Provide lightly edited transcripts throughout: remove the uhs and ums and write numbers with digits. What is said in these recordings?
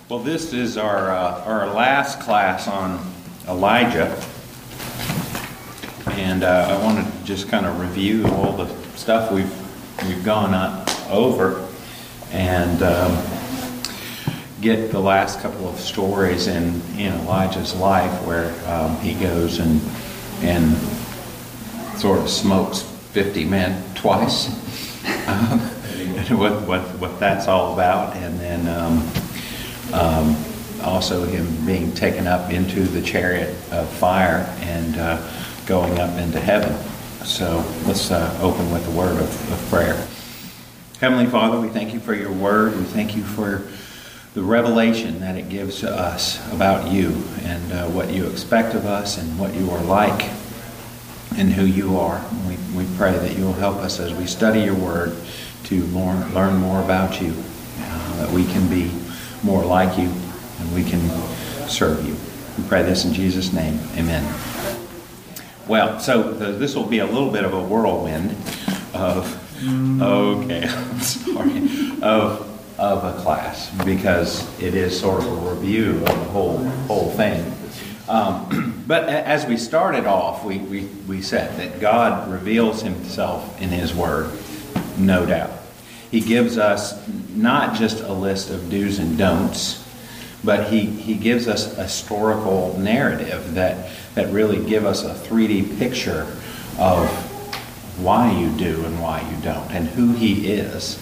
Well, this is our last class on Elijah, and I want to just kind of review all the stuff we've gone over, and get the last couple of stories in Elijah's life where he goes and sort of smokes 50 men twice, and what that's all about, and then also him being taken up into the chariot of fire and going up into heaven. So let's open with a word of prayer. Heavenly Father, we thank you for your word. We thank you for the revelation that it gives to us about you and what you expect of us and what you are like and who you are. We pray that you will help us as we study your word to learn more about you, that we can be more like you and we can serve you. We pray this in Jesus' name. Amen. Well, so this will be a little bit of a whirlwind of a class, because it is sort of a review of the whole thing. But as we started off, we said that God reveals himself in his word, no doubt. He gives us not just a list of do's and don'ts, but he gives us a historical narrative that really give us a 3D picture of why you do and why you don't, and who he is.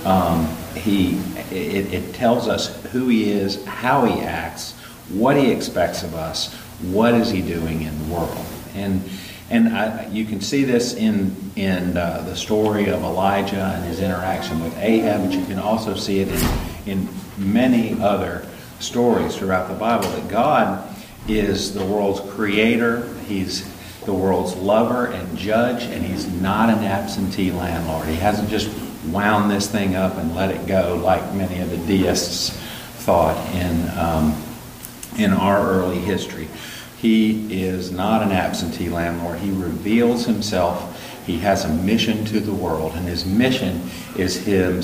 It tells us who he is, how he acts, what he expects of us, what is he doing in the world. And you can see this in the story of Elijah and his interaction with Ahab, but you can also see it in many other stories throughout the Bible, that God is the world's creator, he's the world's lover and judge, and he's not an absentee landlord. He hasn't just wound this thing up and let it go like many of the deists thought in our early history. He is not an absentee landlord. He reveals himself. He has a mission to the world, and his mission is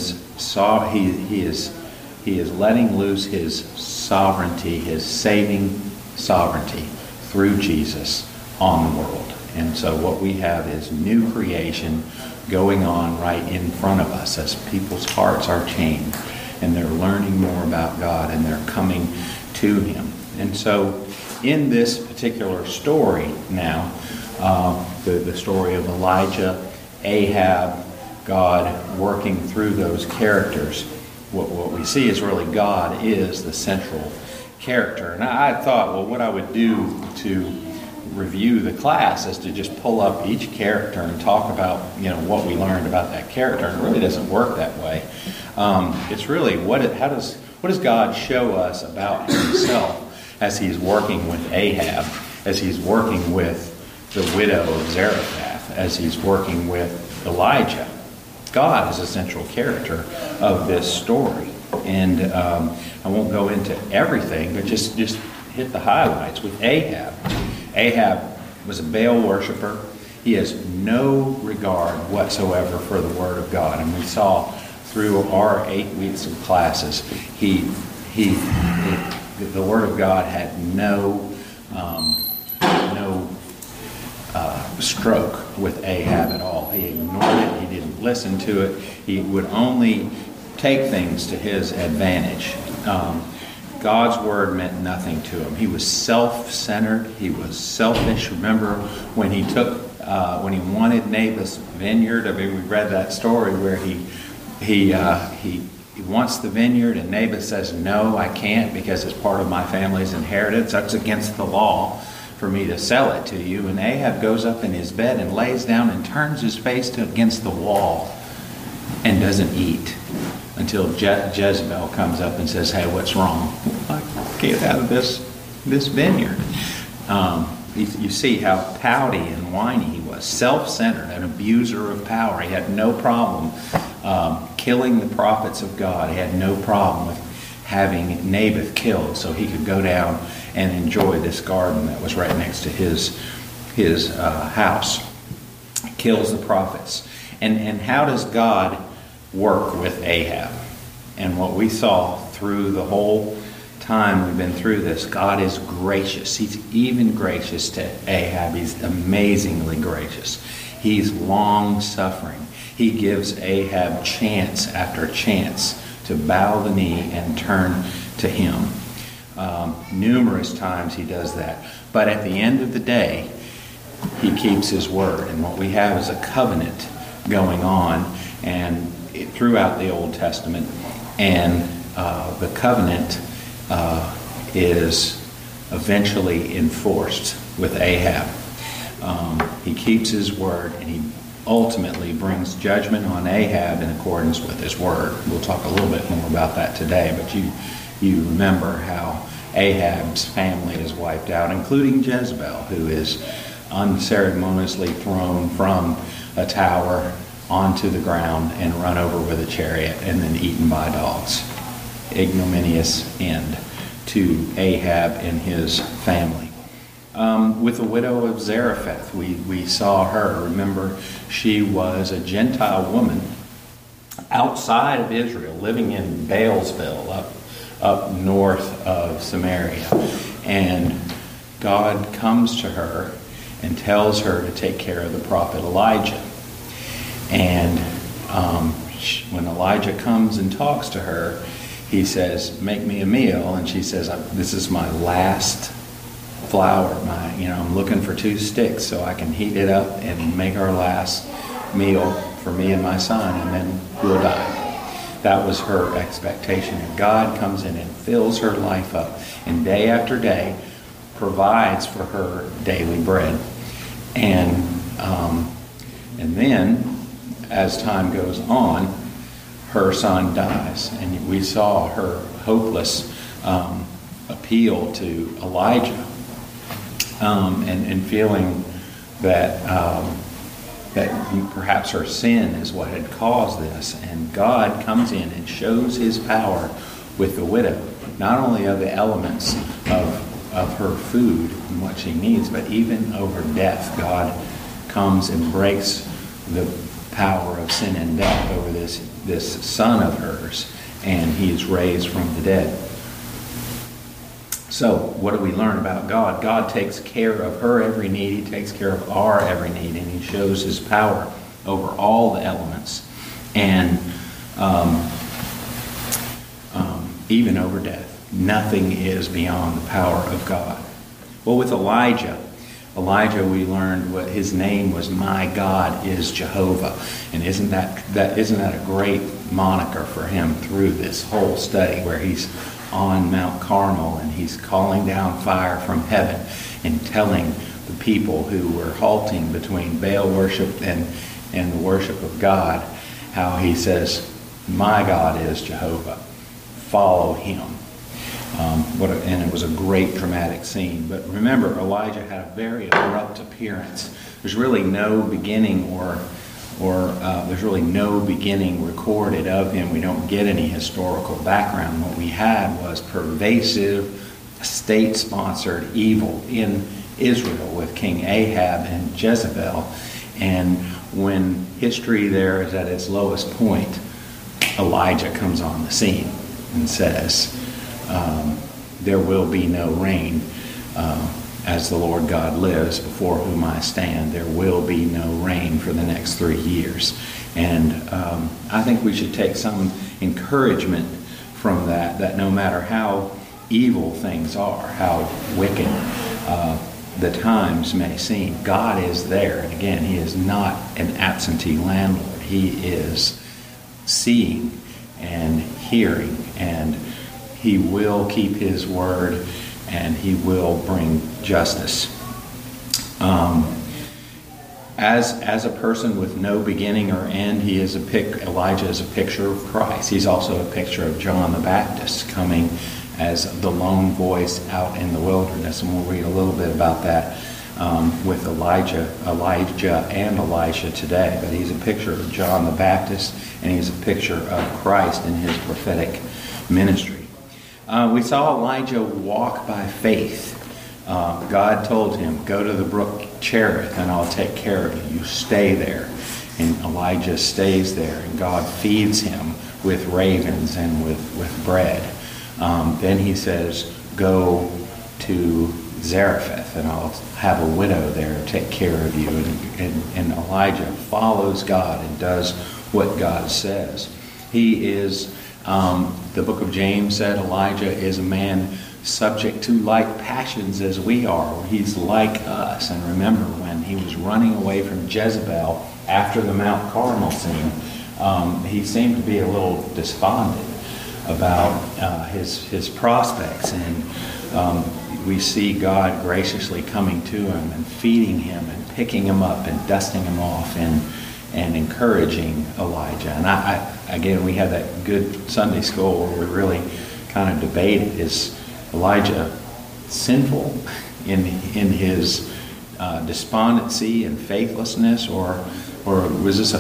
he is letting loose his sovereignty, his saving sovereignty through Jesus on the world. And so what we have is new creation going on right in front of us as people's hearts are changed and they're learning more about God and they're coming to him. And so in this particular story now, the story of Elijah, Ahab, God working through those characters, what we see is really God is the central character. And I thought, well, what I would do to review the class is to just pull up each character and talk about what we learned about that character. And it really doesn't work that way. It's really what does God show us about himself as he's working with Ahab, as he's working with the widow of Zarephath, as he's working with Elijah. God is a central character of this story. And I won't go into everything, but just hit the highlights. With Ahab, Ahab was a Baal worshiper. He has no regard whatsoever for the Word of God. And we saw through our 8 weeks of classes, the Word of God had no stroke with Ahab at all. He ignored it. He didn't listen to it. He would only take things to his advantage. God's word meant nothing to him. He was self-centered. He was selfish. Remember when he wanted Naboth's vineyard? I mean, we read that story where he wants the vineyard, and Naboth says, "No, I can't, because it's part of my family's inheritance. That's against the law for me to sell it to you." And Ahab goes up in his bed and lays down and turns his face against the wall and doesn't eat until Jezebel comes up and says, "Hey, what's wrong? Get out of this vineyard." You see how pouty and whiny he was, self-centered, an abuser of power. He had no problem killing the prophets of God. He had no problem with having Naboth killed so he could go down and enjoy this garden that was right next to his house. Kills the prophets. And how does God work with Ahab? And what we saw through the whole time we've been through this, God is gracious. He's even gracious to Ahab. He's amazingly gracious. He's long-suffering. He gives Ahab chance after chance to bow the knee and turn to him. Numerous times he does that. But at the end of the day, he keeps his word. And what we have is a covenant going on and throughout the Old Testament. And the covenant is eventually enforced with Ahab. He keeps his word, and he ultimately brings judgment on Ahab in accordance with his word. We'll talk a little bit more about that today, but you remember how Ahab's family is wiped out, including Jezebel, who is unceremoniously thrown from a tower onto the ground and run over with a chariot and then eaten by dogs. Ignominious end to Ahab and his family. With the widow of Zarephath, we saw her. Remember, she was a Gentile woman outside of Israel, living in Baalsville, up north of Samaria. And God comes to her and tells her to take care of the prophet Elijah. And when Elijah comes and talks to her, he says, "Make me a meal." And she says, "This is my last flour. I'm looking for 2 sticks so I can heat it up and make our last meal for me and my son, and then we'll die." That was her expectation. And God comes in and fills her life up, and day after day provides for her daily bread. And then, as time goes on, her son dies, and we saw her hopeless appeal to Elijah, and feeling that perhaps her sin is what had caused this. And God comes in and shows his power with the widow, not only of the elements of her food and what she needs, but even over death. God comes and breaks the power of sin and death over this son of hers, and he is raised from the dead. So, what do we learn about God? God takes care of her every need. He takes care of our every need, and he shows his power over all the elements, and even over death. Nothing is beyond the power of God. Well, with Elijah, we learned what his name was. My God is Jehovah, and isn't that a great moniker for him through this whole study, where he's on Mount Carmel and he's calling down fire from heaven and telling the people who were halting between Baal worship and the worship of God, how he says, "My God is Jehovah. Follow him." And it was a great dramatic scene. But remember, Elijah had a very abrupt appearance. There's really no beginning there's really no beginning recorded of him. We don't get any historical background. What we had was pervasive, state-sponsored evil in Israel with King Ahab and Jezebel. And when history there is at its lowest point, Elijah comes on the scene and says, "There will be no rain. As the Lord God lives, before whom I stand, there will be no rain for the next 3 years." And I think we should take some encouragement from that no matter how evil things are, how wicked the times may seem, God is there. And again, he is not an absentee landlord. He is seeing and hearing, and he will keep his word, and he will bring justice. As a person with no beginning or end, Elijah is a picture of Christ. He's also a picture of John the Baptist coming as the lone voice out in the wilderness, and we'll read a little bit about that with Elijah and Elisha today. But he's a picture of John the Baptist, and he's a picture of Christ in his prophetic ministry. We saw Elijah walk by faith. God told him, "Go to the brook Cherith and I'll take care of you. You stay there." And Elijah stays there, and God feeds him with ravens and with bread. Then he says, go to Zarephath, and I'll have a widow there take care of you. And Elijah follows God and does what God says. He is, the book of James said, Elijah is a man subject to like passions as we are. He's like us. And remember, when he was running away from Jezebel after the Mount Carmel scene, he seemed to be a little despondent about his prospects. And we see God graciously coming to him and feeding him and picking him up and dusting him off and encouraging Elijah. And again, we had that good Sunday school where we really kind of debated, is Elijah sinful in his despondency and faithlessness, or was this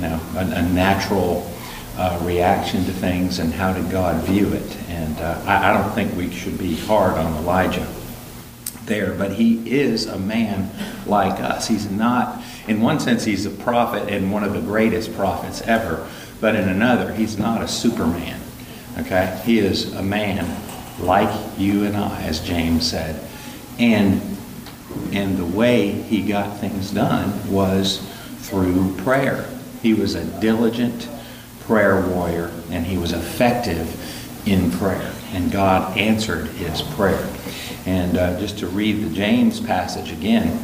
a natural reaction to things, and how did God view it? And I don't think we should be hard on Elijah there, but he is a man like us. He's not, in one sense, he's a prophet and one of the greatest prophets ever, but in another, he's not a Superman. Okay? He is a man like you and I, as James said. And the way he got things done was through prayer. He was a diligent prayer warrior, and he was effective in prayer. And God answered his prayer. And just to read the James passage again,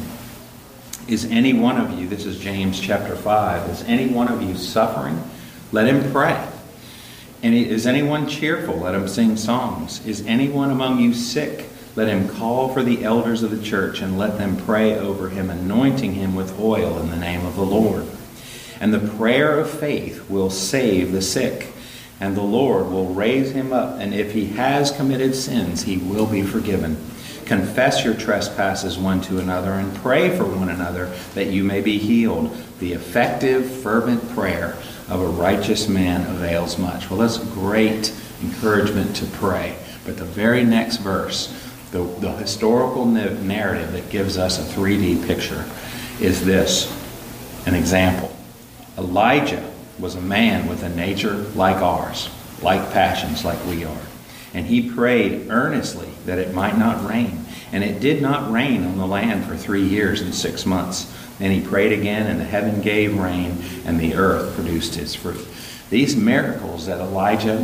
is any one of you, this is James chapter 5, is any one of you suffering? Let him pray. And is anyone cheerful? Let him sing songs. Is anyone among you sick? Let him call for the elders of the church and let them pray over him, anointing him with oil in the name of the Lord. And the prayer of faith will save the sick, and the Lord will raise him up. And if he has committed sins, he will be forgiven. Confess your trespasses one to another and pray for one another that you may be healed. The effective, fervent prayer of a righteous man avails much. Well, that's great encouragement to pray. But the very next verse, the historical narrative that gives us a 3D picture, is this, an example. Elijah was a man with a nature like ours, like passions like we are. And he prayed earnestly that it might not rain. And it did not rain on the land for 3 years and 6 months. Then he prayed again, and the heaven gave rain, and the earth produced its fruit. These miracles that Elijah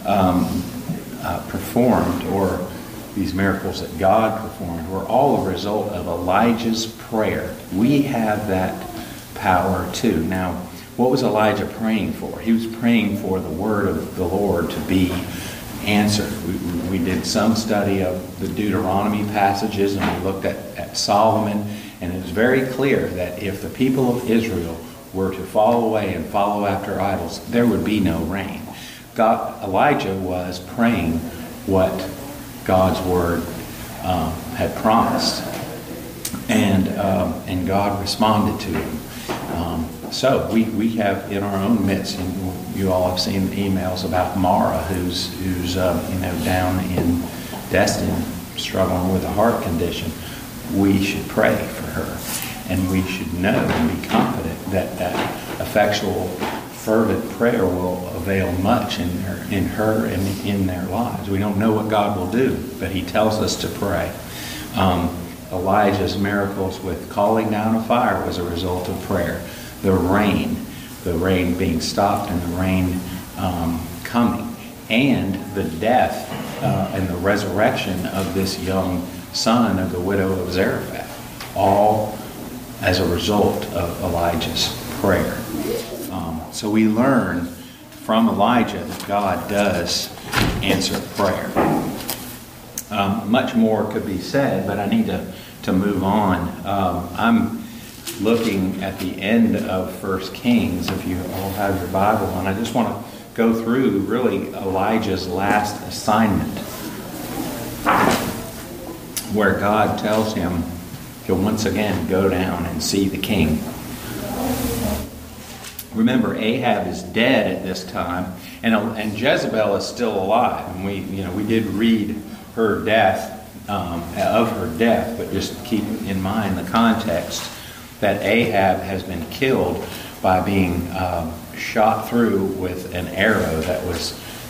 performed, or these miracles that God performed, were all a result of Elijah's prayer. We have that power too. Now, what was Elijah praying for? He was praying for the word of the Lord to be answered. We did some study of the Deuteronomy passages, and we looked at Solomon, and it was very clear that if the people of Israel were to fall away and follow after idols, there would be no rain. Elijah was praying what God's word had promised, and God responded to him. So we have in our own midst, and you all have seen the emails about Mara, who's down in Destin, struggling with a heart condition. We should pray for her, and we should know and be confident that effectual, fervent prayer will avail much in her and in their lives. We don't know what God will do, but He tells us to pray. Elijah's miracles with calling down a fire was a result of prayer. The rain being stopped and the rain coming, and the death and the resurrection of this young son of the widow of Zarephath, all as a result of Elijah's prayer. So we learn from Elijah that God does answer prayer. Much more could be said, but I need to move on. I'm looking at the end of 1 Kings, if you all have your Bible, and I just want to go through really Elijah's last assignment, where God tells him he'll once again go down and see the king. Remember, Ahab is dead at this time, and Jezebel is still alive. And we did read her death, of her death, but just keep in mind the context that Ahab has been killed by being shot through with an arrow that was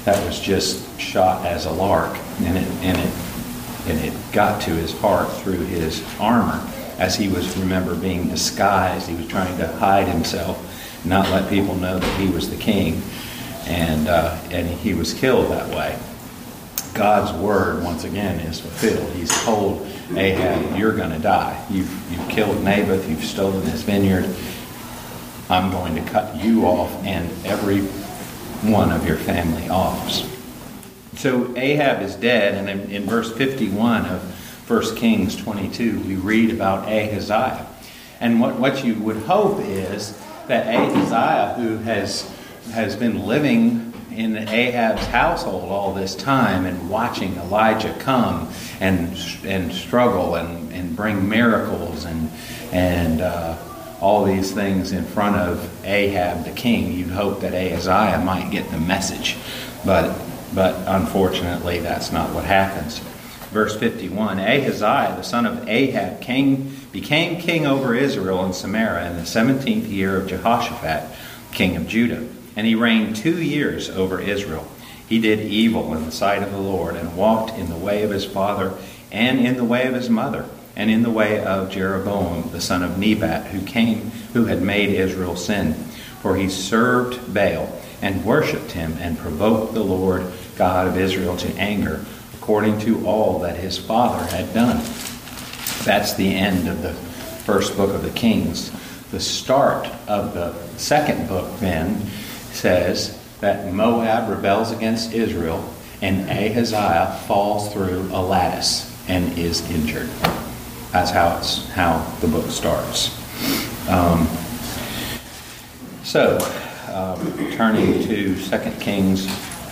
that was just shot as a lark, and it got to his heart through his armor, as he was, remember, being disguised. He was trying to hide himself, not let people know that he was the king, and he was killed that way. God's word, once again, is fulfilled. He's told Ahab, you're going to die. You've killed Naboth. You've stolen his vineyard. I'm going to cut you off and every one of your family off. So Ahab is dead, and in verse 51 of 1 Kings 22, we read about Ahaziah. And what you would hope is that Ahaziah, who has been living in Ahab's household all this time and watching Elijah come and struggle and bring miracles and all these things in front of Ahab the king, you'd hope that Ahaziah might get the message. But unfortunately, that's not what happens. Verse 51, Ahaziah, the son of Ahab, became king over Israel and Samaria in the 17th year of Jehoshaphat, king of Judah. And he reigned 2 years over Israel. He did evil in the sight of the Lord, and walked in the way of his father, and in the way of his mother, and in the way of Jeroboam the son of Nebat, who had made Israel sin. For he served Baal, and worshipped him, and provoked the Lord God of Israel to anger, according to all that his father had done. That's the end of the first book of the Kings. The start of the second book then says that Moab rebels against Israel, and Ahaziah falls through a lattice and is injured. That's how the book starts. Turning to 2 Kings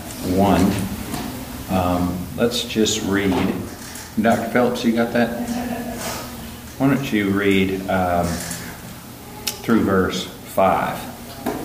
1, let's just read. Dr. Phillips, you got that? Why don't you read through verse 5.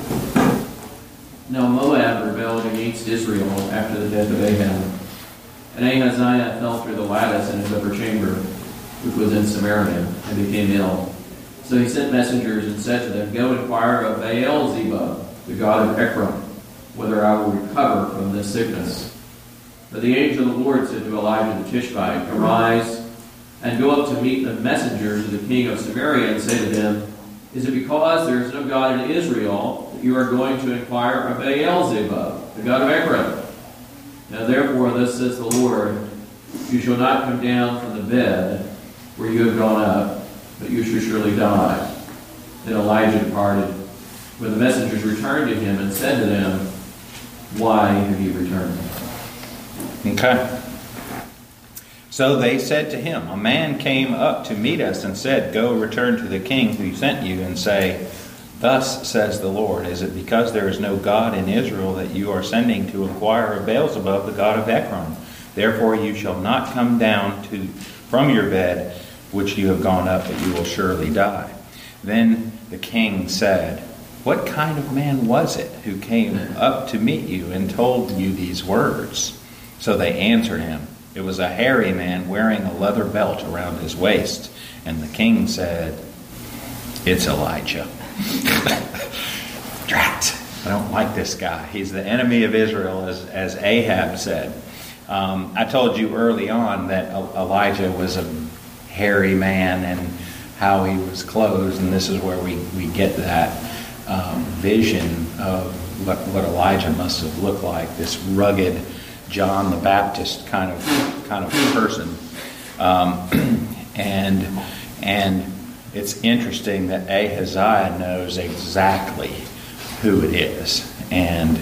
Now Moab rebelled against Israel after the death of Ahab. And Ahaziah fell through the lattice in his upper chamber, which was in Samaria, and became ill. So he sent messengers and said to them, Go inquire of Baal-zebub, the god of Ekron, whether I will recover from this sickness. But the angel of the Lord said to Elijah the Tishbite, Arise, and go up to meet the messengers of the king of Samaria, and say to them, Is it because there is no God in Israel that you are going to inquire of Baal-zebub, the god of Ekron? Now therefore, thus says the Lord, You shall not come down from the bed where you have gone up, but you shall surely die. Then Elijah departed. When the messengers returned to him and said to them, Why have you returned? Okay. So they said to him, A man came up to meet us and said, Go return to the king who sent you and say, Thus says the Lord, Is it because there is no God in Israel that you are sending to inquire of Beelzebub, the god of Ekron? Therefore you shall not come down from your bed which you have gone up, but you will surely die. Then the king said, What kind of man was it who came up to meet you and told you these words? So they answered him, It was a hairy man wearing a leather belt around his waist. And the king said, It's Elijah. Drat! I don't like this guy. He's the enemy of Israel, as Ahab said. I told you early on that Elijah was a hairy man and how he was clothed, and this is where we get that vision of what Elijah must have looked like, this rugged John the Baptist kind of person. And it's interesting that Ahaziah knows exactly who it is. And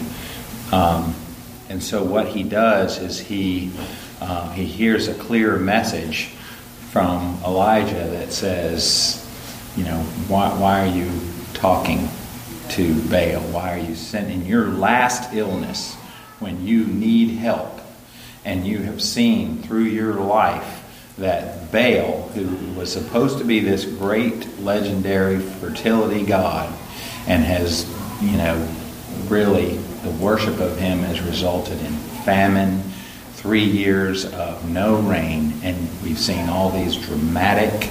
so what he does is he hears a clear message from Elijah that says, why are you talking to Baal? Why are you sending your last illness when you need help? And you have seen through your life that Baal, who was supposed to be this great legendary fertility god, and has, really the worship of him has resulted in famine, 3 years of no rain, and we've seen all these dramatic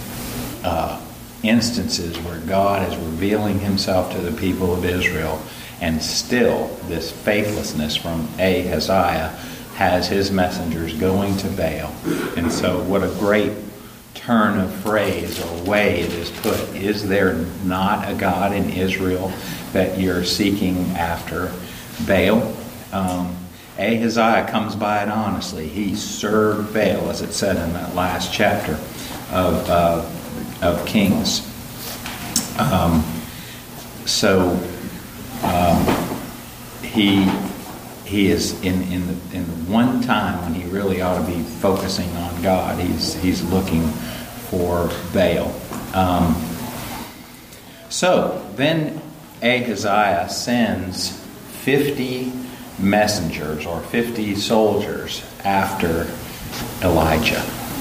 instances where God is revealing himself to the people of Israel, And still, this faithlessness from Ahaziah has his messengers going to Baal. And so what a great turn of phrase or way it is put. Is there not a God in Israel that you're seeking after? Baal. Ahaziah comes by it honestly. He served Baal, as it said in that last chapter of Kings. He is in the one time when he really ought to be focusing on God. He's looking for Baal. So then Ahaziah sends 50 messengers or 50 soldiers after Elijah.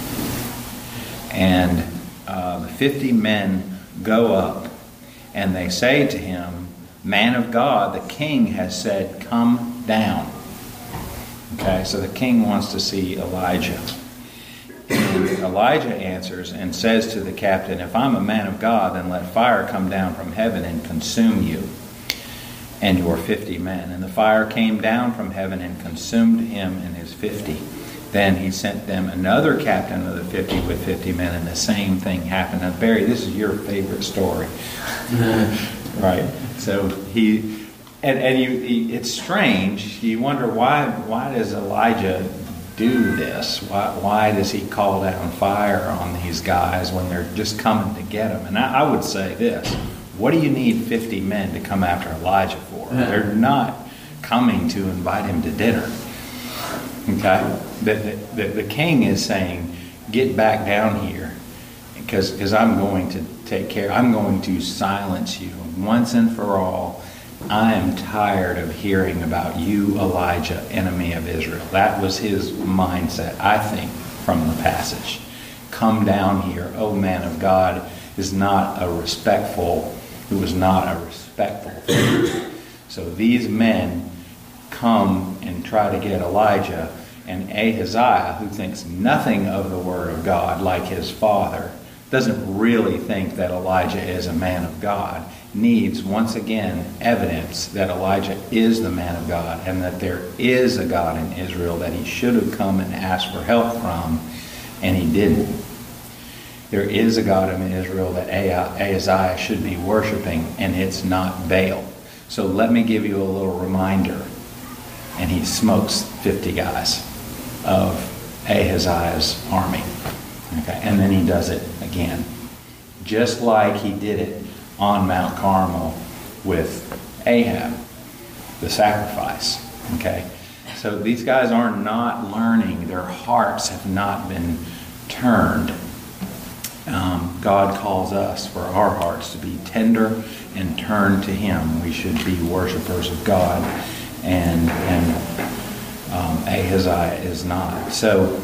And the 50 men go up and they say to him, "Man of God, the king has said, come down." Okay, so the king wants to see Elijah. And Elijah answers and says to the captain, "If I'm a man of God, then let fire come down from heaven and consume you and your 50 men." And the fire came down from heaven and consumed him and his 50. Then he sent them another captain of the 50 with 50 men, and the same thing happened. Now, Barry, this is your favorite story. Right? So it's strange. You wonder why does Elijah do this? Why does he call down fire on these guys when they're just coming to get him? And I would say this: what do you need 50 men to come after Elijah for? They're not coming to invite him to dinner. Okay? The king is saying, "Get back down here, because I'm going to take care. I'm going to silence you once and for all. I am tired of hearing about you, Elijah, enemy of Israel." That was his mindset, I think, from the passage. Come down here, O man of God, is not a respectful figure. So these men come and try to get Elijah, and Ahaziah, who thinks nothing of the word of God like his father, doesn't really think that Elijah is a man of God, needs once again evidence that Elijah is the man of God and that there is a God in Israel that he should have come and asked for help from, and he didn't. There is a God in Israel that Ahaziah should be worshiping, and it's not Baal. So let me give you a little reminder. And he smokes 50 guys of Ahaziah's army. Okay, and then he does it again. Just like he did it on Mount Carmel with Ahab, the sacrifice. Okay, so these guys are not learning. Their hearts have not been turned. God calls us for our hearts to be tender and turn to Him. We should be worshipers of God, and Ahaziah is not. So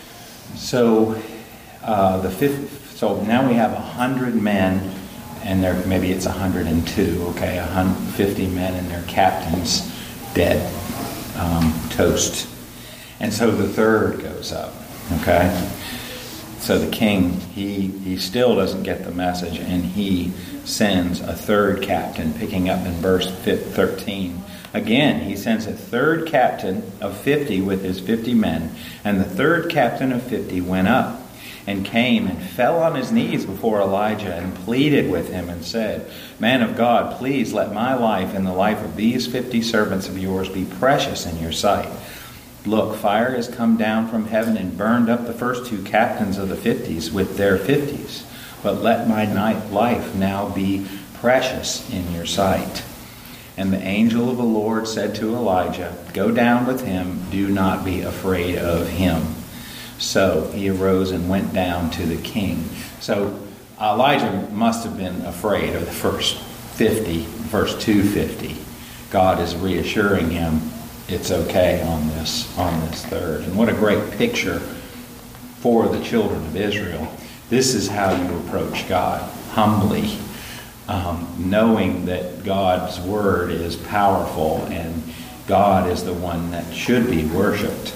now we have 100 men, and maybe it's 102. Okay, 150 men and their captains dead, toast, and so the third goes up. Okay. So the king, he still doesn't get the message, and he sends a third captain, picking up in verse 13. Again, he sends a third captain of 50 with his 50 men, and the third captain of 50 went up and came and fell on his knees before Elijah and pleaded with him and said, "Man of God, please let my life and the life of these 50 servants of yours be precious in your sight. Look, fire has come down from heaven and burned up the first 2 captains of the 50s with their 50s. But let my life now be precious in your sight." And the angel of the Lord said to Elijah, "Go down with him, do not be afraid of him." So he arose and went down to the king. So Elijah must have been afraid of the first 50, first 250. God is reassuring him it's okay on this third. And what a great picture for the children of Israel. This is how you approach God, humbly, knowing that God's word is powerful and God is the one that should be worshipped.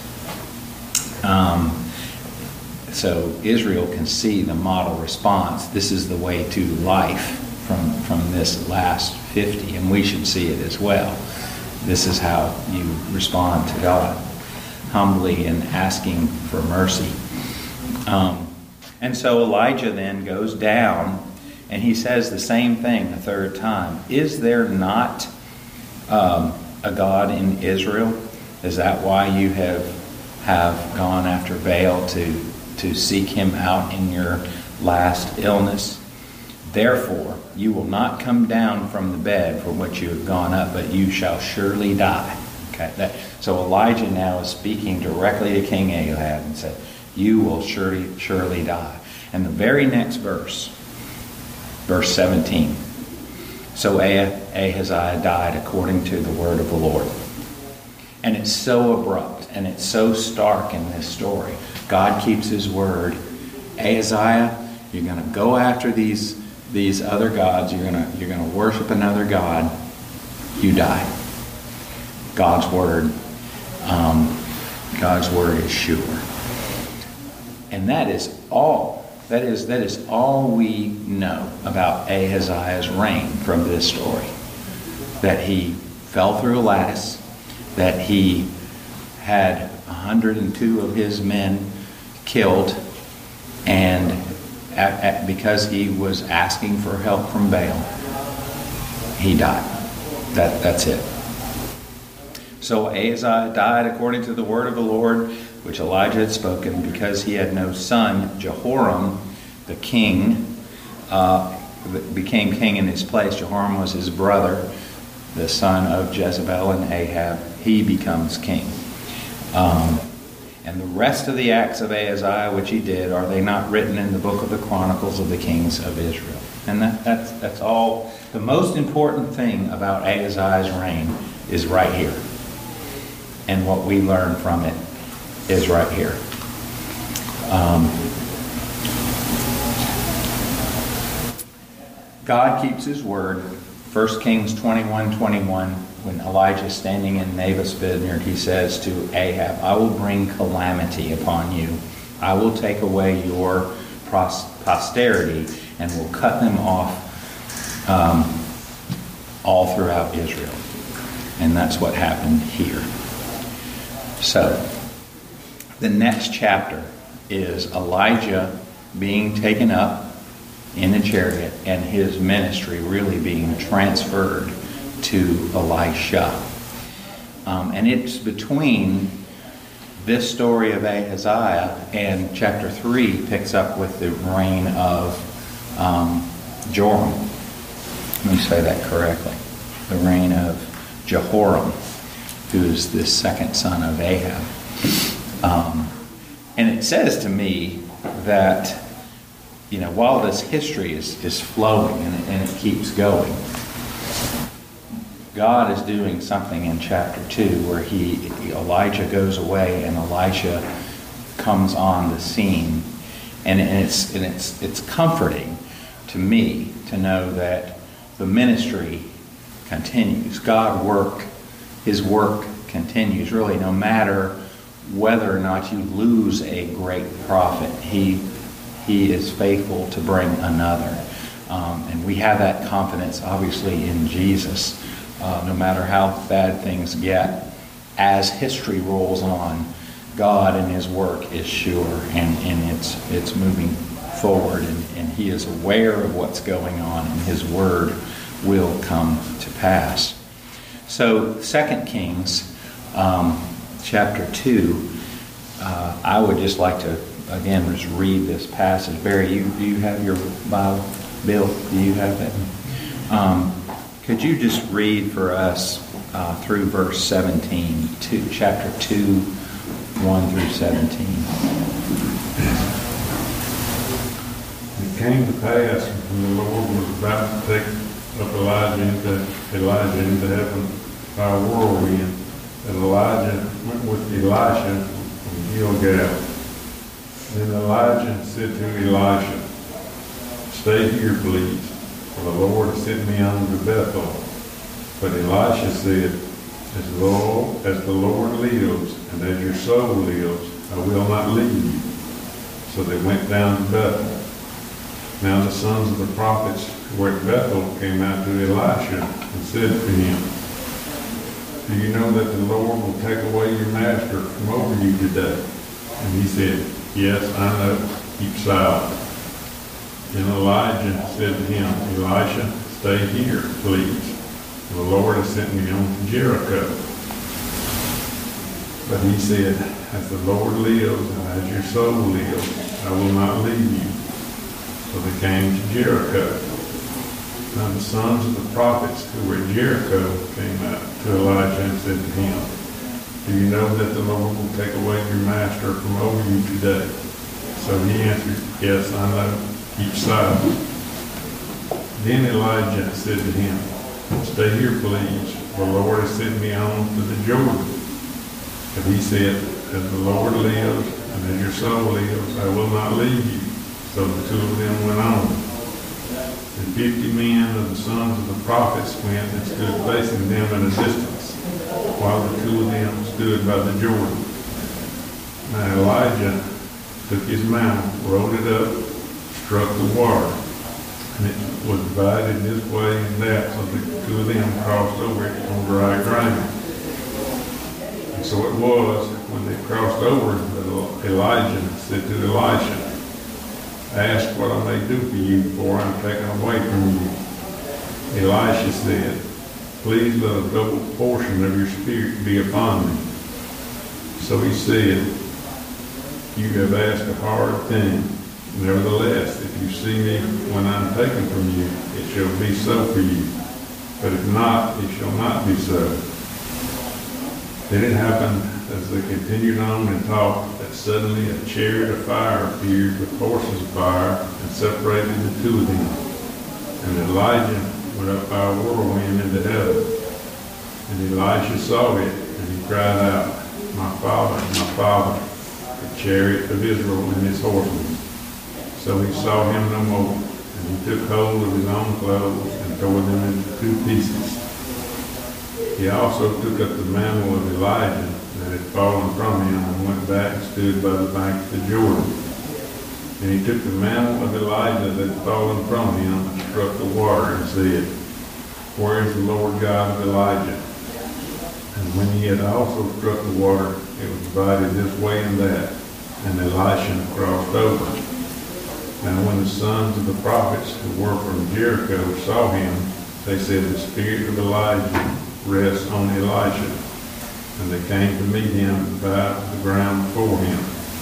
So Israel can see the model response. This is the way to life from this last 50, and we should see it as well. This is how you respond to God, humbly and asking for mercy. And so Elijah then goes down, and he says the same thing the third time. Is there not a God in Israel? Is that why you have gone after Baal to seek him out in your last illness? Therefore, you will not come down from the bed from which you have gone up, but you shall surely die. Okay. So Elijah now is speaking directly to King Ahab and said, you will surely die. And the very next verse, verse 17. So Ahaziah died according to the word of the Lord. And it's so abrupt and it's so stark in this story. God keeps his word. Ahaziah, you're going to go after these other gods. You're going to worship another god. You die. God's word is sure. And that is all. That is all we know about Ahaziah's reign from this story. That he fell through a lattice, that he had 102 of his men killed, and because he was asking for help from Baal, he died. That's it. So Ahaziah died according to the word of the Lord, which Elijah had spoken, because he had no son. Jehoram, the king, became king in his place. Jehoram was his brother, the son of Jezebel and Ahab. He becomes king. And the rest of the acts of Ahaziah, which he did, are they not written in the book of the Chronicles of the Kings of Israel? And that's all. The most important thing about Ahaziah's reign is right here. And what we learn from it is right here. God keeps his word. 1 Kings 21:21, when Elijah is standing in Naboth's vineyard, he says to Ahab, I will bring calamity upon you. I will take away your posterity and will cut them off all throughout Israel. And that's what happened here. So, the next chapter is Elijah being taken up in a chariot and his ministry really being transferred to Elisha. And it's between this story of Ahaziah and chapter 3 picks up with the reign of Joram. Let me say that correctly. The reign of Jehoram, who is the second son of Ahab. And it says to me that, while this history is flowing and it keeps going, God is doing something in chapter 2 where Elijah goes away and Elisha comes on the scene. And it's comforting to me to know that the ministry continues. His work continues, really, no matter whether or not you lose a great prophet. He is faithful to bring another. And we have that confidence, obviously, in Jesus. No matter how bad things get, as history rolls on, God and his work is sure, and it's moving forward, and he is aware of what's going on, and his word will come to pass. So 2 Kings chapter 2, I would just like to again just read this passage. Barry, do you have your Bible? Bill, do you have that? Could you just read for us through verse 17, chapter 2, 1 through 17. It came to pass when the Lord was about to take up Elijah into heaven by a whirlwind, that Elijah went with Elisha from Gilgal. Then Elijah said to Elisha, "Stay here, please, for the Lord sent me unto Bethel." But Elisha said, As the Lord lives, and as your soul lives, I will not leave you. So they went down to Bethel. Now the sons of the prophets who at Bethel came out to Elisha and said to him, "Do you know that the Lord will take away your master from over you today?" And he said, "Yes, I know. Keep silent." Then Elijah said to him, "Elisha, stay here, please. The Lord has sent me on to Jericho." But he said, "As the Lord lives and as your soul lives, I will not leave you." So they came to Jericho. Now the sons of the prophets who were at Jericho came out to Elijah and said to him, "Do you know that the Lord will take away your master from over you today?" So he answered, "Yes, I know. Keep silent." Then Elijah said to him, "Stay here, please, for the Lord has sent me on to the Jordan." But he said, "As the Lord lives, and as your soul lives, I will not leave you." So the two of them went on. And 50 men of the sons of the prophets went and stood facing them at a distance, while the two of them stood by the Jordan. Now Elijah took his mount, rolled it up, struck the water, and it was divided this way and that, so the two of them crossed over it on dry ground. And so it was, when they crossed over, that Elijah said to Elisha, "Ask what I may do for you before I'm taken away from you." Elisha said, "Please let a double portion of your spirit be upon me." So he said, "You have asked a hard thing. Nevertheless, if you see me when I'm taken from you, it shall be so for you. But if not, it shall not be so." Then it happened, as they continued on and talked, that suddenly a chariot of fire appeared with horses of fire and separated the two of them. And Elijah went up by a whirlwind into heaven. And Elisha saw it, and he cried out, my father, the chariot of Israel and his horsemen." So he saw him no more, and he took hold of his own clothes and tore them into 2 pieces. He also took up the mantle of Elijah that had fallen from him and went back and stood by the bank of the Jordan. And he took the mantle of Elijah that had fallen from him and struck the water and said, "Where is the Lord God of Elijah?" And when he had also struck the water, it was divided this way and that, and Elisha crossed over. Now when the sons of the prophets who were from Jericho saw him, they said, "The spirit of Elijah rests on Elisha." And they came to meet him and bowed to the ground before him.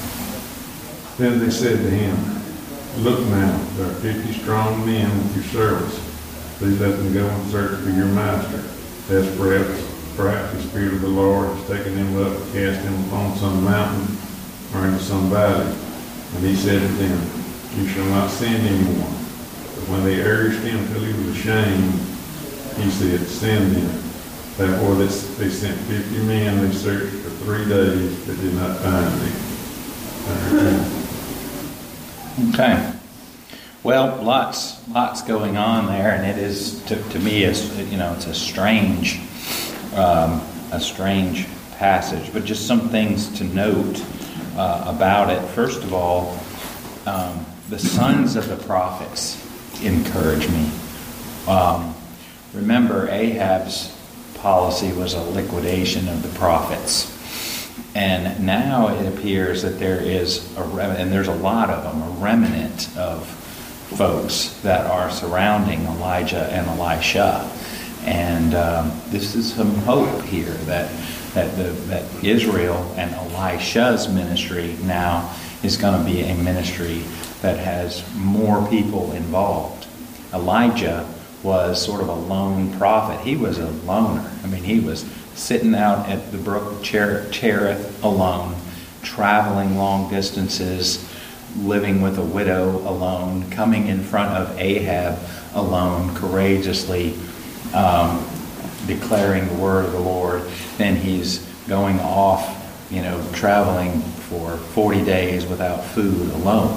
Then they said to him, "Look now, there are 50 strong men with your servants. Please let them go and search for your master. Perhaps the Spirit of the Lord has taken him up and cast him upon some mountain or into some valley." And he said to them, "You shall not send any more." But when they urged him till he was ashamed, he said, "Send them." Therefore they sent 50 men. They searched for 3 days, but did not find them. Okay. Well, lots going on there, and it is to me, it's a strange passage. But just some things to note about it. First of all, the sons of the prophets encourage me. Remember, Ahab's policy was a liquidation of the prophets. And now it appears that there is and there's a lot of them, a remnant of folks that are surrounding Elijah and Elisha. And this is some hope here that Israel and Elisha's ministry now is going to be a ministry that has more people involved. Elijah was sort of a lone prophet. He was a loner. I mean, he was sitting out at the brook Cherith alone, traveling long distances, living with a widow alone, coming in front of Ahab alone, courageously declaring the word of the Lord. Then he's going off, traveling for 40 days without food alone.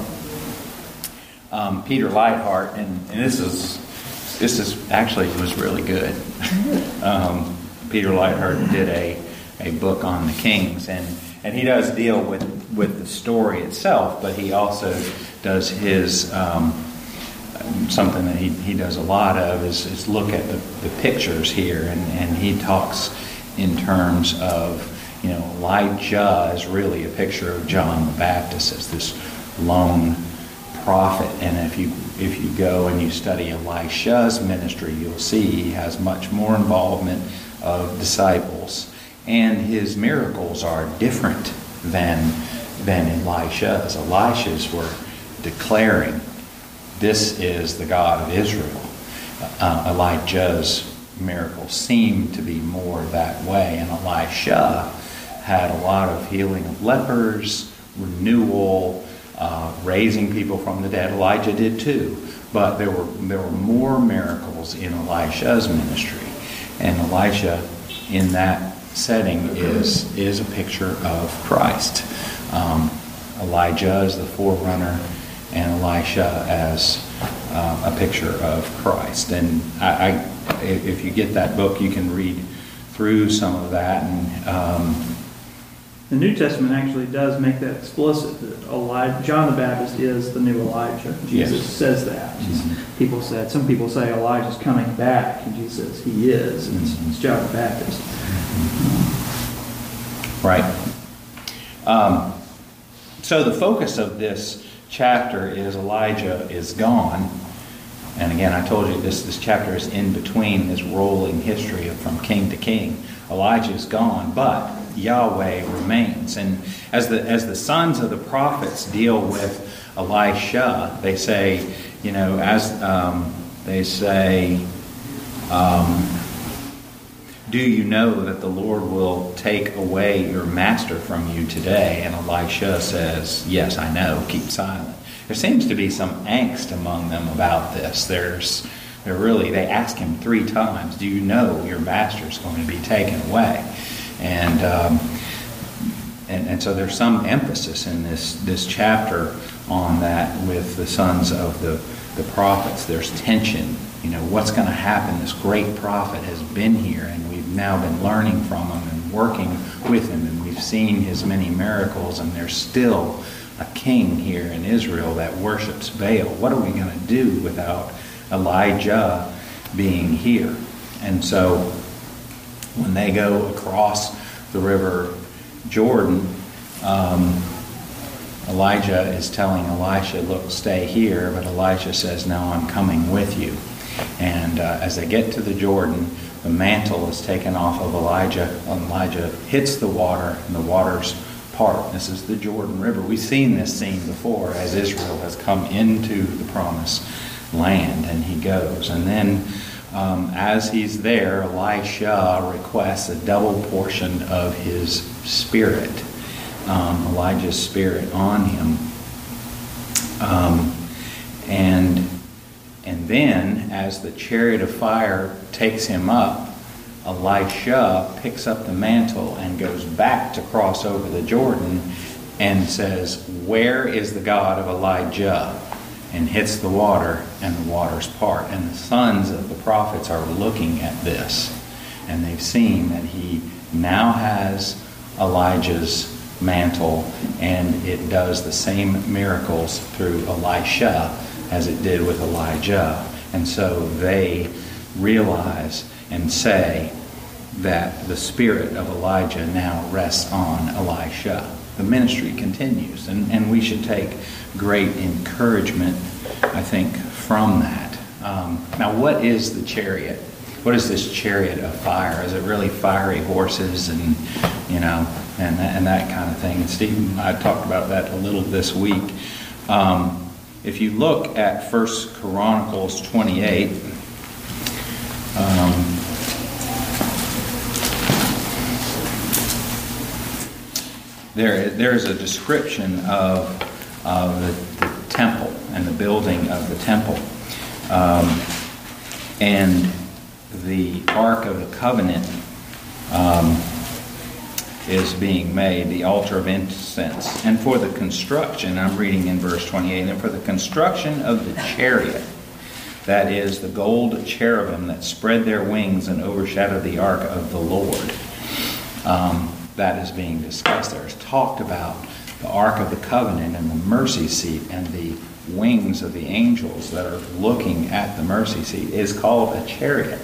Peter Leithart, and this is actually was really good. Peter Leithart did a book on the Kings, and he does deal with the story itself, but he also does his something that he does a lot of is look at the pictures here, and he talks in terms of, Elijah is really a picture of John the Baptist as this lone prophet. And if you go and you study Elisha's ministry, you'll see he has much more involvement of disciples, and his miracles are different than Elisha's. Elisha's were declaring, "This is the God of Israel." Elijah's miracles seem to be more that way, and Elisha had a lot of healing of lepers, renewal, raising people from the dead. Elijah did too, but there were more miracles in Elisha's ministry, and Elisha in that setting is a picture of Christ. Elijah is the forerunner, and Elisha as a picture of Christ. And if you get that book, you can read through some of that. And the New Testament actually does make that explicit, that John the Baptist is the new Elijah. Jesus says that. Mm-hmm. Some people say Elijah's coming back, and Jesus says he is. It's John the Baptist. Right. So the focus of this chapter is Elijah is gone. And again, I told you this chapter is in between this rolling history from king to king. Elijah is gone, but Yahweh remains. And as the sons of the prophets deal with Elisha, they say, do you know that the Lord will take away your master from you today? And Elisha says, yes, I know. Keep silent. There seems to be some angst among them about this. They ask him 3 times, do you know your master's going to be taken away? And so there's some emphasis in this chapter on that with the sons of the prophets. There's tension. What's going to happen? This great prophet has been here, and we've now been learning from him and working with him, and we've seen his many miracles, and there's still a king here in Israel that worships Baal. What are we going to do without Elijah being here? And so when they go across the river Jordan, Elijah is telling Elisha, look, stay here. But Elisha says, no, I'm coming with you. And as they get to the Jordan, the mantle is taken off of Elijah. Elijah hits the water, and the waters part. This is the Jordan River. We've seen this scene before as Israel has come into the promised land, and he goes. And then as he's there, Elisha requests a double portion of his spirit, Elijah's spirit on him. And then, as the chariot of fire takes him up, Elisha picks up the mantle and goes back to cross over the Jordan and says, where is the God of Elijah? And hits the water, and the waters part. And the sons of the prophets are looking at this, and they've seen that he now has Elijah's mantle, and it does the same miracles through Elisha as it did with Elijah. And so they realize and say that the spirit of Elijah now rests on Elisha. The ministry continues, and we should take great encouragement, I think, from that. Now, what is the chariot? What is this chariot of fire? Is it really fiery horses and that kind of thing? And Steve and I talked about that a little this week. If you look at 1 Chronicles 28, there is a description of the temple and the building of the temple. And the Ark of the Covenant is being made, the altar of incense. And for the construction, I'm reading in verse 28, and for the construction of the chariot, that is the gold cherubim that spread their wings and overshadowed the ark of the Lord. That is being discussed there. It's talked about the Ark of the Covenant and the mercy seat and the wings of the angels that are looking at the mercy seat is called a chariot.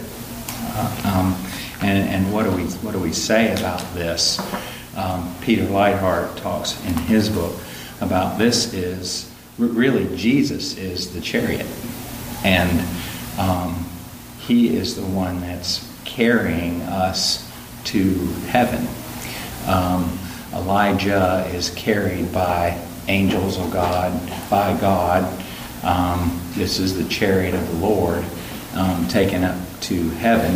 And what do we say about this? Peter Leithart talks in his book about this is really Jesus is the chariot, and he is the one that's carrying us to heaven. Elijah is carried by angels of God, by God. This is the chariot of the Lord taken up to heaven.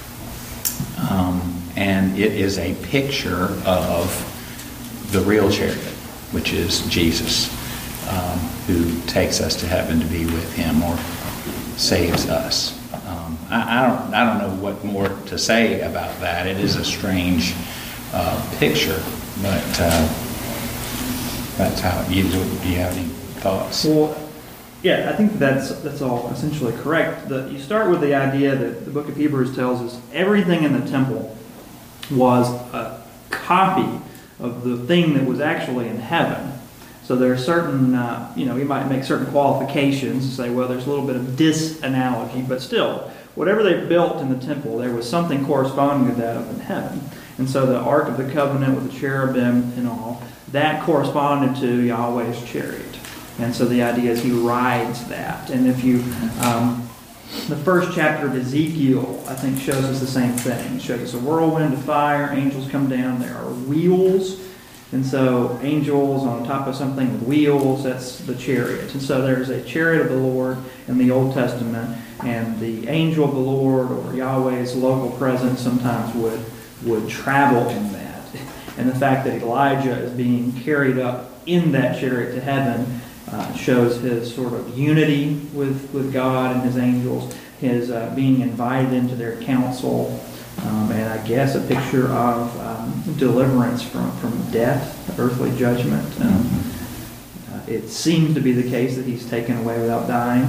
And it is a picture of the real chariot, which is Jesus, who takes us to heaven to be with him or saves us. I don't know what more to say about that. It is a strange picture, but that's how it is. Do you have any thoughts? Well, yeah, I think that's all essentially correct. You start with the idea that the book of Hebrews tells us everything in the temple was a copy of the thing that was actually in heaven. So there are certain, you might make certain qualifications and say, well, there's a little bit of disanalogy, but still, whatever they built in the temple, there was something corresponding to that up in heaven. And so the Ark of the Covenant with the cherubim and all, that corresponded to Yahweh's chariot. And so the idea is he rides that. And if you, the first chapter of Ezekiel, I think, shows us the same thing. It shows us a whirlwind of fire, angels come down, there are wheels. And so angels on top of something with wheels, that's the chariot. And so there's a chariot of the Lord in the Old Testament, and the angel of the Lord or Yahweh's local presence sometimes would travel in that. And the fact that Elijah is being carried up in that chariot to heaven shows his sort of unity with God and his angels, his being invited into their council, and I guess a picture of deliverance from death, earthly judgment. It seems to be the case that he's taken away without dying.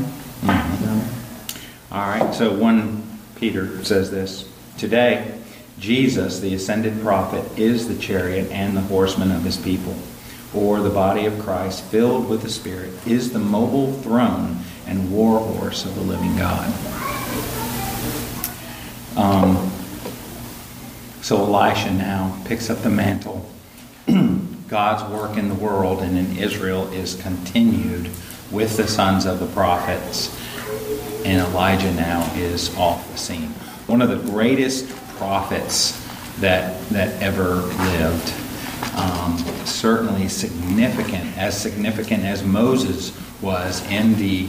All right, so 1 Peter says this: today, Jesus, the ascended prophet, is the chariot and the horseman of his people, or the body of Christ, filled with the Spirit, is the mobile throne and war horse of the living God. So Elisha now picks up the mantle. God's work in the world and in Israel is continued with the sons of the prophets, and Elijah now is off the scene. One of the greatest prophets that ever lived. Certainly significant as Moses was in the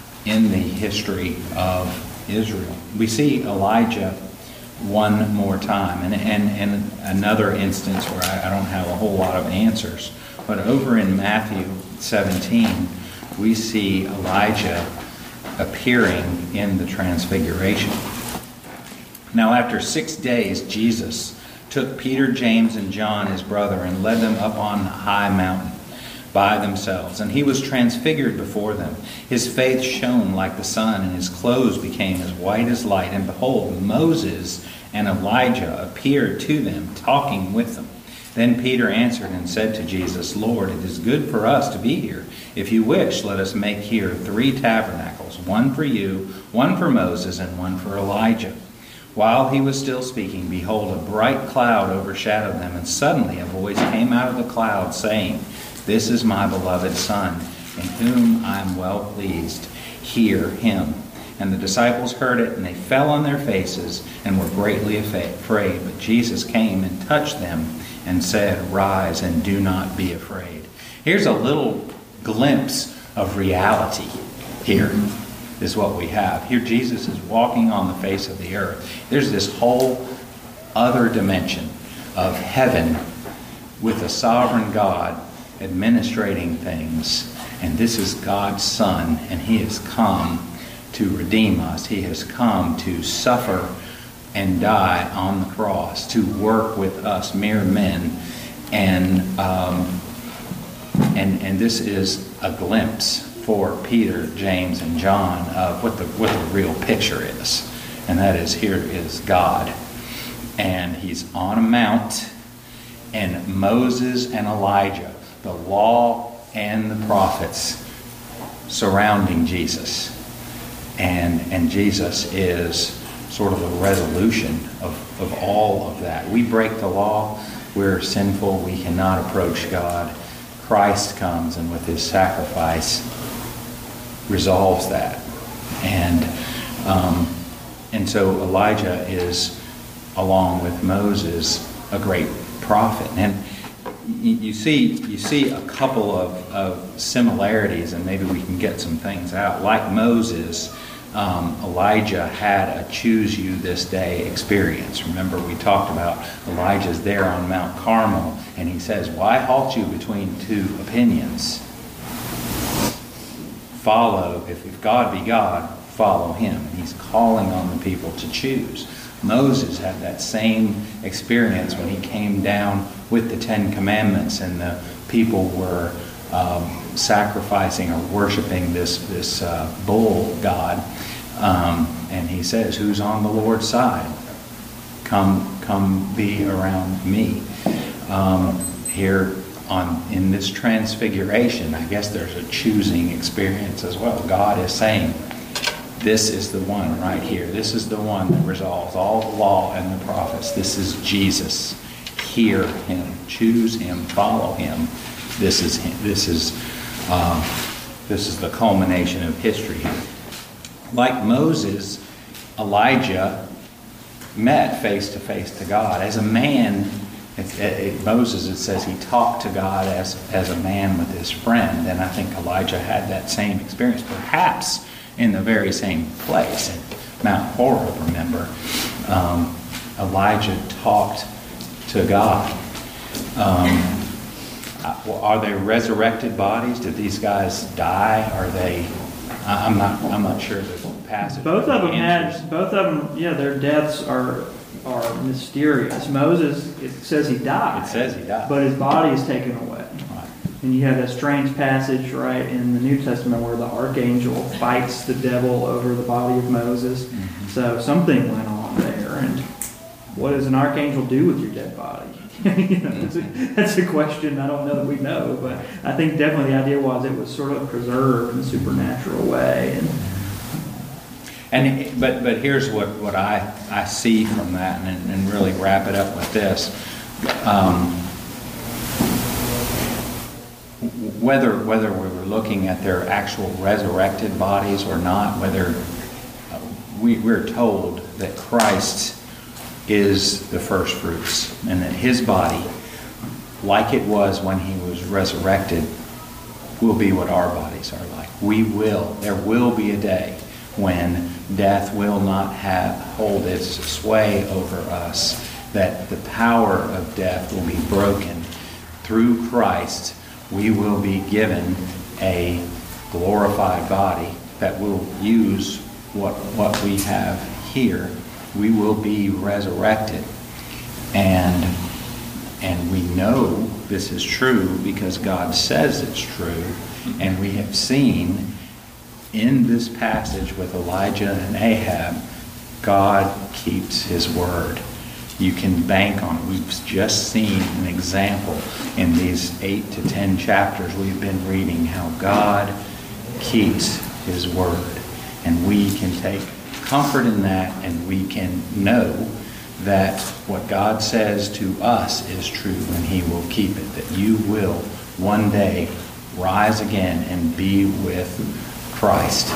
history of Israel. We see Elijah one more time, and another instance where I don't have a whole lot of answers. But over in Matthew 17, we see Elijah appearing in the Transfiguration. Now, after 6 days, Jesus took Peter, James, and John, his brother, and led them up on a high mountain by themselves. And he was transfigured before them. His face shone like the sun, and his clothes became as white as light. And behold, Moses and Elijah appeared to them, talking with them. Then Peter answered and said to Jesus, Lord, it is good for us to be here. If you wish, let us make here 3 tabernacles, one for you, one for Moses, and one for Elijah. While he was still speaking, behold, a bright cloud overshadowed them, and suddenly a voice came out of the cloud, saying, This is my beloved Son, in whom I am well pleased. Hear him. And the disciples heard it, and they fell on their faces, and were greatly afraid. But Jesus came and touched them, and said, Rise, and do not be afraid. Here's a little glimpse of reality here. Is what we have. Here Jesus is walking on the face of the earth. There's this whole other dimension of heaven with a sovereign God administrating things. And this is God's Son, and he has come to redeem us. He has come to suffer and die on the cross, to work with us mere men. And this is a glimpse for Peter, James, and John of what the real picture is. And that is, here is God. And he's on a mount, and Moses and Elijah, the law and the prophets, surrounding Jesus. And Jesus is sort of the resolution of all of that. We break the law. We're sinful. We cannot approach God. Christ comes and with his sacrifice resolves that. And so Elijah is, along with Moses, a great prophet. And you see a couple of similarities, and maybe we can get some things out. Like Moses, Elijah had a choose you this day experience. Remember, we talked about Elijah's there on Mount Carmel, and he says, why halt you between two opinions? Follow, if God be God, follow him. And he's calling on the people to choose. Moses had that same experience when he came down with the Ten Commandments, and the people were sacrificing or worshiping this bull god. And he says, who's on the Lord's side? Come be around me. Here in this transfiguration, I guess there's a choosing experience as well. God is saying, this is the one right here. This is the one that resolves all the law and the prophets. This is Jesus. Hear him. Choose him. Follow him. This is him. This is the culmination of history. Like Moses, Elijah met face to face to God. As a man, Moses, it says he talked to God as a man with his friend. And I think Elijah had that same experience, perhaps in the very same place at Mount Horeb. Remember, Elijah talked to God. Are they resurrected bodies? Did these guys die? Are they? I'm not sure the passage. Both of them. Yeah, their deaths are mysterious. Moses, it says he died. It says he died, but his body is taken away. Right. And you have that strange passage, right, in the New Testament where the archangel fights the devil over the body of Moses. Mm-hmm. So something went on there. And what does an archangel do with your dead body? That's a question I don't know that we know, but I think definitely the idea was it was sort of preserved in a supernatural way. But here's what I see from that, and really wrap it up with this. Whether we were looking at their actual resurrected bodies or not, whether we're told that Christ is the first fruits, and that his body, like it was when he was resurrected, will be what our bodies are like. There will be a day when death will not hold its sway over us, that the power of death will be broken. Through Christ, we will be given a glorified body that will use what we have here. We will be resurrected. And we know this is true because God says it's true. And we have seen in this passage with Elijah and Ahab, God keeps his word. You can bank on it. We've just seen an example in these 8 to 10 chapters we've been reading how God keeps his word. And we can take comfort in that, and we can know that what God says to us is true, and he will keep it. That you will one day rise again and be with Christ.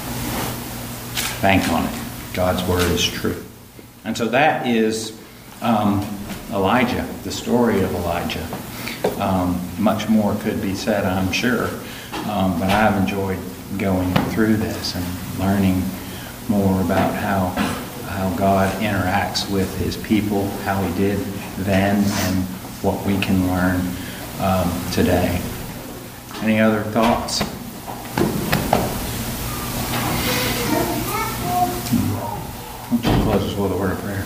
Bank on it. God's word is true. And so that is Elijah, the story of Elijah. Much more could be said, I'm sure, but I've enjoyed going through this and learning more about how God interacts with his people, how he did then, and what we can learn today. Any other thoughts? Why don't you close us with a word of prayer?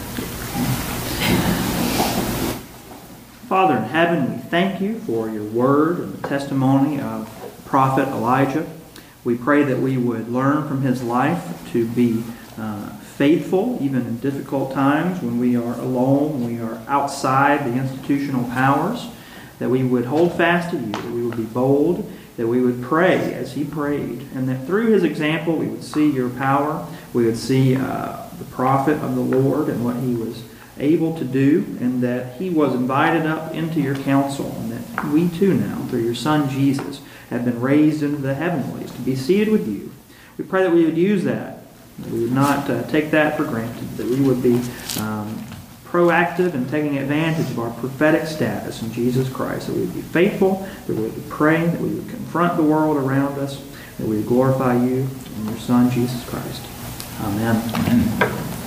Father in heaven, we thank you for your word and the testimony of Prophet Elijah. We pray that we would learn from his life to be faithful, even in difficult times when we are alone, when we are outside the institutional powers. that we would hold fast to you, that we would be bold, that we would pray as he prayed, and that through his example we would see your power, we would see the prophet of the Lord and what he was able to do, and that he was invited up into your council, and that we too now, through your Son Jesus, have been raised into the heavenlies to be seated with you. We pray that we would use that we would not take that for granted, that we would be proactive in taking advantage of our prophetic status in Jesus Christ, that we would be faithful, that we would pray, that we would confront the world around us, that we would glorify you and your Son, Jesus Christ. Amen. Amen.